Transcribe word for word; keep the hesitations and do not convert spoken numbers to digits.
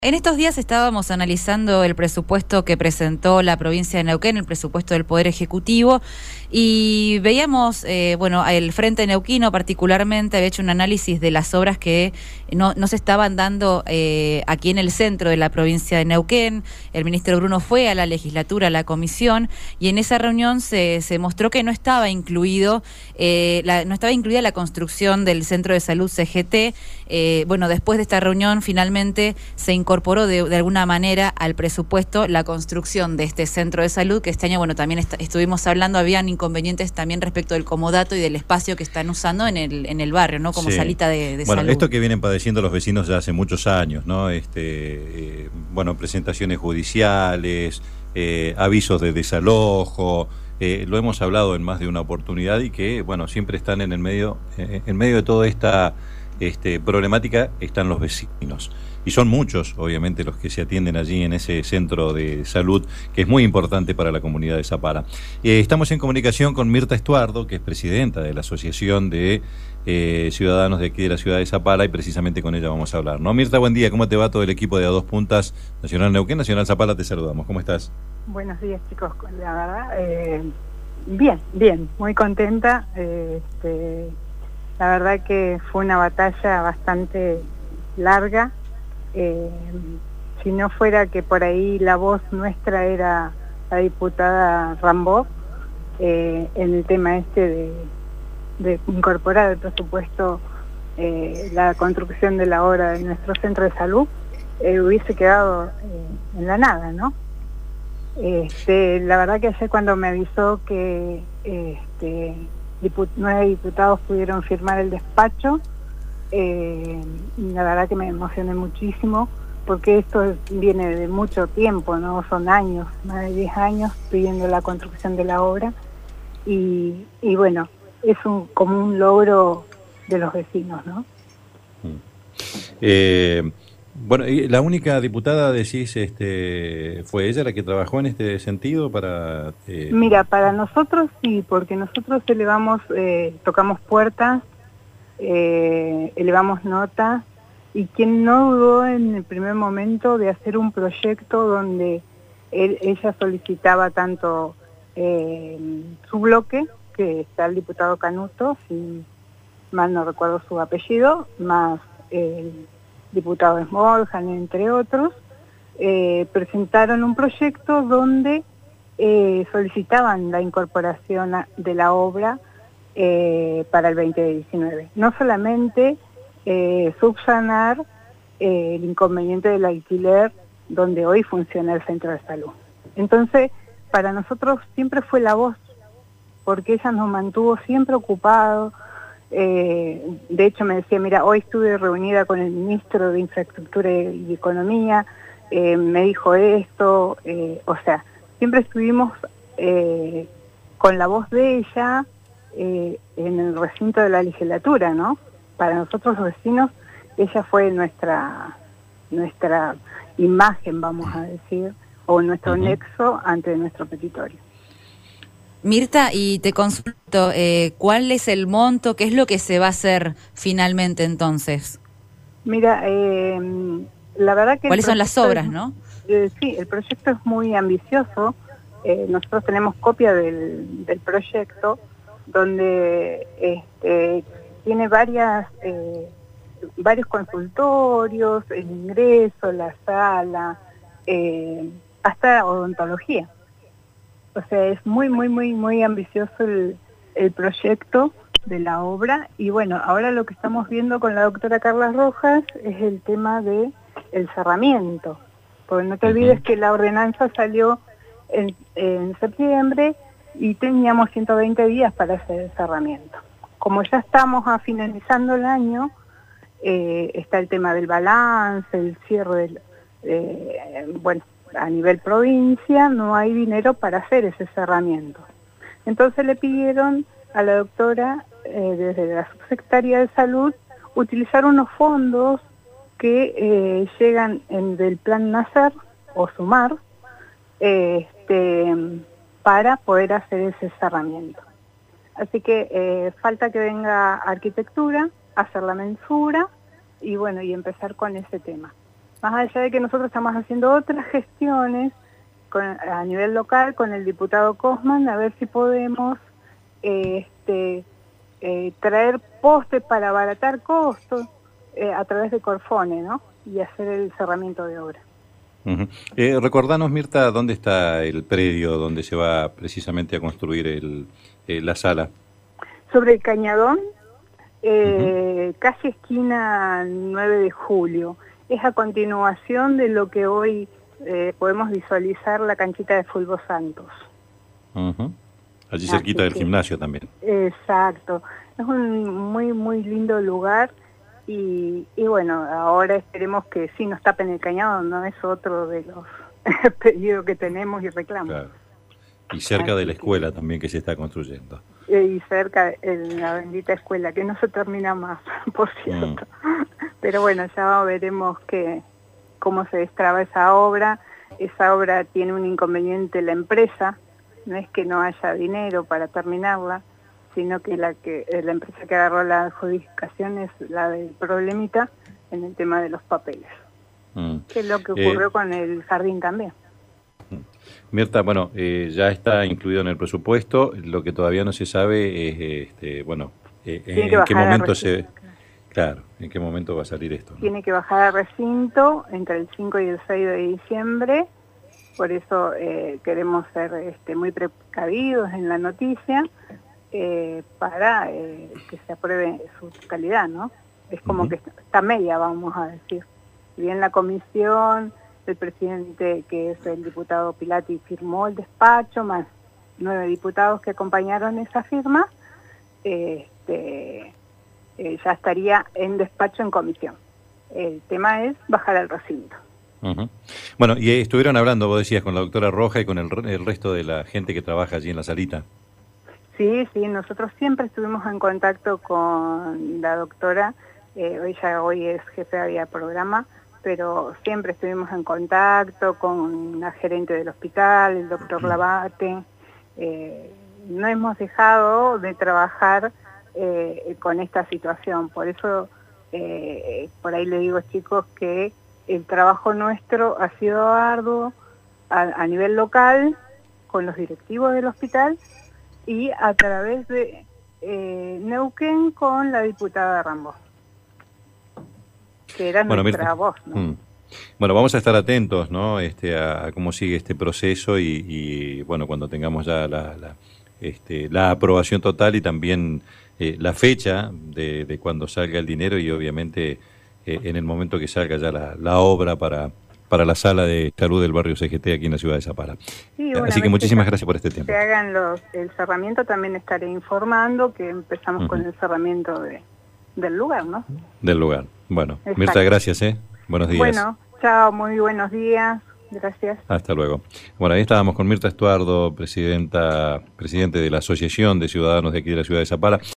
En estos días estábamos analizando el presupuesto que presentó la provincia de Neuquén, el presupuesto del Poder Ejecutivo, y veíamos, eh, bueno, el Frente Neuquino particularmente había hecho un análisis de las obras que no, no se estaban dando eh, aquí en el centro de la provincia de Neuquén. El ministro Bruno fue a la legislatura, a la comisión, y en esa reunión se, se mostró que no estaba incluido, eh, la, no estaba incluida la construcción del Centro de Salud C G T. Eh, bueno, después de esta reunión finalmente se incorporó de, de alguna manera al presupuesto la construcción de este centro de salud, que este año, bueno, también est estuvimos hablando, habían inconvenientes también respecto del comodato y del espacio que están usando en el, en el barrio, ¿no? Como Sí. salita de, de bueno, salud. Esto que vienen padeciendo los vecinos ya hace muchos años, ¿no? Este, eh, bueno, presentaciones judiciales, eh, avisos de desalojo, eh, lo hemos hablado en más de una oportunidad y que, bueno, siempre están en el medio, eh, en medio de toda esta este, problemática están los vecinos. Y son muchos, obviamente, los que se atienden allí en ese centro de salud, que es muy importante para la comunidad de Zapala. Eh, estamos en comunicación con Mirta Estuardo, que es presidenta de la Asociación de eh, Ciudadanos de aquí de la ciudad de Zapala, y precisamente con ella vamos a hablar, ¿no? Mirta, buen día, ¿cómo te va todo el equipo de A Dos Puntas, Nacional Neuquén, Nacional Zapala? Te saludamos, ¿cómo estás? Buenos días, chicos, la verdad, eh, bien, bien, muy contenta. Eh, este, la verdad que fue una batalla bastante larga. Eh, si no fuera que por ahí la voz nuestra era la diputada Rambó, eh, en el tema este de, de incorporar al presupuesto eh, la construcción de la obra de nuestro centro de salud, eh, hubiese quedado eh, en la nada, ¿no? Este, la verdad que ayer cuando me avisó que este, diput nueve diputados pudieron firmar el despacho, Eh, la verdad que me emocioné muchísimo, porque esto viene de mucho tiempo, ¿no? Son años, más de diez años pidiendo la construcción de la obra, y, y bueno, es un, como un logro de los vecinos, ¿no? Eh, bueno, y la única diputada, decís, este, ¿fue ella la que trabajó en este sentido para...? Eh... Mira, para nosotros sí, porque nosotros elevamos, eh, tocamos puertas, Eh, elevamos notas, y quien no dudó en el primer momento de hacer un proyecto donde él, ella solicitaba tanto eh, su bloque, que está el diputado Canuto, si mal no recuerdo su apellido, más el diputado Smoljan, entre otros, eh, presentaron un proyecto donde eh, solicitaban la incorporación de la obra Eh, para el veinte diecinueve. No solamente eh, subsanar eh, el inconveniente del alquiler donde hoy funciona el centro de salud. Entonces, para nosotros siempre fue la voz, porque ella nos mantuvo siempre ocupados. Eh, de hecho me decía, mira, hoy estuve reunida con el ministro de Infraestructura y Economía, eh, me dijo esto, eh, o sea, siempre estuvimos eh, con la voz de ella, Eh, en el recinto de la legislatura, ¿no? Para nosotros los vecinos, ella fue nuestra nuestra imagen, vamos a decir, o nuestro uh-huh. nexo ante nuestro petitorio. Mirta, y te consulto, eh, ¿cuál es el monto? ¿Qué es lo que se va a hacer finalmente entonces? Mira, eh, la verdad que... ¿Cuáles son las obras, es, no? Eh, sí, el proyecto es muy ambicioso. Eh, nosotros tenemos copia del, del proyecto, donde este, tiene varias eh, varios consultorios, el ingreso, la sala, eh, hasta odontología. O sea, es muy, muy, muy, muy ambicioso el, el proyecto de la obra. Y bueno, ahora lo que estamos viendo con la doctora Carla Rojas es el tema de el cerramiento. Porque no te olvides que la ordenanza salió en, en septiembre, y teníamos ciento veinte días para hacer el cerramiento. Como ya estamos a finalizando el año, eh, está el tema del balance, el cierre, del, eh, bueno, a nivel provincia no hay dinero para hacer ese cerramiento. Entonces le pidieron a la doctora, eh, desde la subsecretaría de Salud, utilizar unos fondos que eh, llegan en, del Plan Nacer o Sumar, eh, este... para poder hacer ese cerramiento. Así que eh, falta que venga arquitectura, hacer la mensura y bueno, y empezar con ese tema. Más allá de que nosotros estamos haciendo otras gestiones con, a nivel local con el diputado Cosman, a ver si podemos eh, este, eh, traer postes para abaratar costos eh, a través de Corfone, ¿no? Y hacer el cerramiento de obra. Uh-huh. eh, recordanos, Mirta, ¿dónde está el predio donde se va precisamente a construir el, eh, la sala? Sobre el Cañadón, eh, uh-huh. Calle esquina nueve de julio. Es a continuación de lo que hoy eh, podemos visualizar la canchita de Fulvio Santos. Uh-huh. Allí cerquita del gimnasio también. Exacto. Es un muy, muy lindo lugar. Y, y bueno, ahora esperemos que sí nos tapen el cañado, no es otro de los pedidos que tenemos y reclamos. Claro. Y cerca Así de la escuela que, también que se está construyendo. Y cerca de la bendita escuela, que no se termina más, por cierto. Mm. Pero bueno, ya veremos que, cómo se destraba esa obra. Esa obra tiene un inconveniente la empresa, no es que no haya dinero para terminarla, sino que la que la empresa que agarró la adjudicación es la del problemita en el tema de los papeles. Mm. Que es lo que ocurrió eh, con el jardín también. Mirta, bueno, eh, ya está incluido en el presupuesto, lo que todavía no se sabe es, este, bueno, eh, en qué momento se... Claro, en qué momento va a salir esto, ¿no? Tiene que bajar al recinto entre el cinco y el seis de diciembre, por eso eh, queremos ser este, muy precavidos en la noticia, Eh, para eh, que se apruebe su calidad, ¿no? Es como uh-huh. que está media, vamos a decir. Si bien la comisión, el presidente, que es el diputado Pilati, firmó el despacho, más nueve diputados que acompañaron esa firma, eh, este, eh, ya estaría en despacho en comisión. El tema es bajar al recinto. Uh-huh. Bueno, y estuvieron hablando, vos decías, con la doctora Roja y con el, el resto de la gente que trabaja allí en la salita. Sí, sí, nosotros siempre estuvimos en contacto con la doctora, eh, ella hoy es jefe de programa, pero siempre estuvimos en contacto con la gerente del hospital, el doctor Labate, eh, no hemos dejado de trabajar eh, con esta situación, por eso eh, por ahí le digo a chicos que el trabajo nuestro ha sido arduo a, a nivel local, con los directivos del hospital, y a través de eh, Neuquén con la diputada Rambó, que era bueno, nuestra Mirta, voz, ¿no? Mm. Bueno, vamos a estar atentos, ¿no? Este, a, a cómo sigue este proceso y, y bueno, cuando tengamos ya la, la, este, la aprobación total y también eh, la fecha de, de cuando salga el dinero y obviamente eh, en el momento que salga ya la, la obra para... para la sala de salud del barrio C G T aquí en la ciudad de Zapala. Sí, así que muchísimas gracias por este tiempo. Que hagan los, el cerramiento, también estaré informando que empezamos uh-huh. con el cerramiento de, del lugar, ¿no? Del lugar. Bueno, Exacto. Mirta, gracias, ¿eh? Buenos días. Bueno, chao, muy buenos días. Gracias. Hasta luego. Bueno, ahí estábamos con Mirta Estuardo, presidenta, presidente de la Asociación de Ciudadanos de aquí de la ciudad de Zapala.